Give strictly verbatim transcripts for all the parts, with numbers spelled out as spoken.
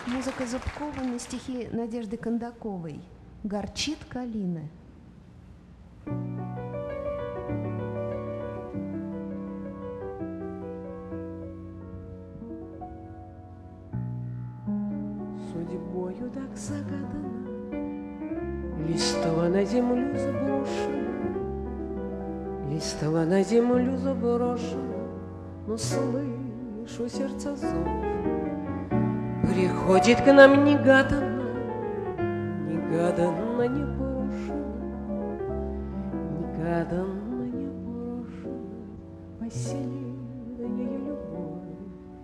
Музыка Зубкова на стихи Надежды Кондаковой. «Горчит калина». Судьбою так загадано, листва на землю сброшена, листва на землю заброшена, но слышу сердце зов. Приходит к нам негаданно, негаданно, непрошено, негаданно, непрошено, поселенная любовь.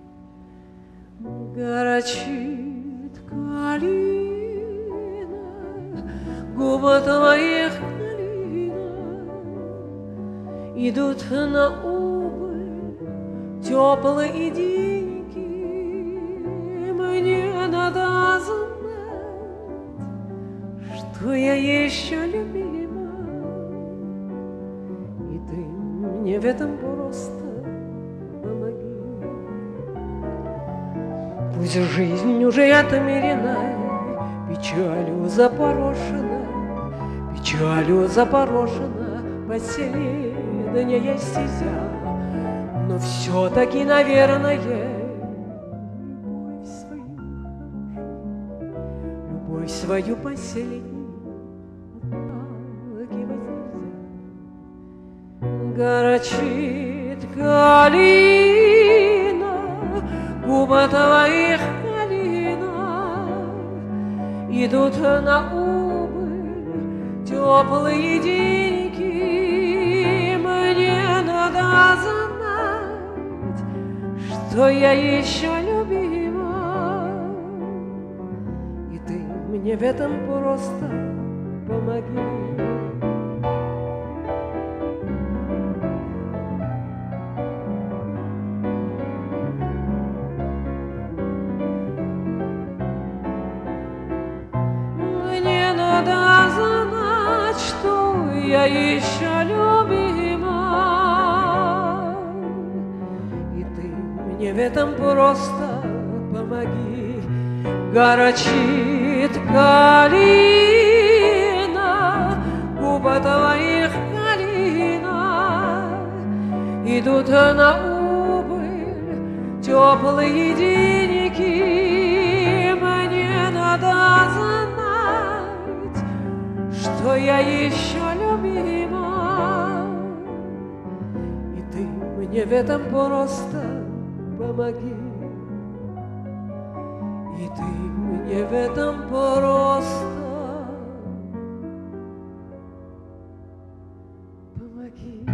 Горчит калина, губы твоих калина, идут на убыль теплые деньги. Мне надо знать, что я еще любима, и ты мне в этом просто помоги. Пусть жизнь уже отмерена, печалью запорошена, печалью запорошена последняя стезя, но все-таки, наверное, любовь свою последнюю отталкивать нельзя. Горчит калина, губы твоих калина, идут на убыль теплые деньги. Мне надо знать, что я еще любима, и ты мне в этом просто помоги. Мне надо знать, что я еще любима, и ты мне в этом просто помоги. Горчит калина, губы твоих калина, идут на убыль теплые деньги. Мне надо знать, что я еще любима, и ты мне в этом просто помоги. И ты мне в этом просто помоги.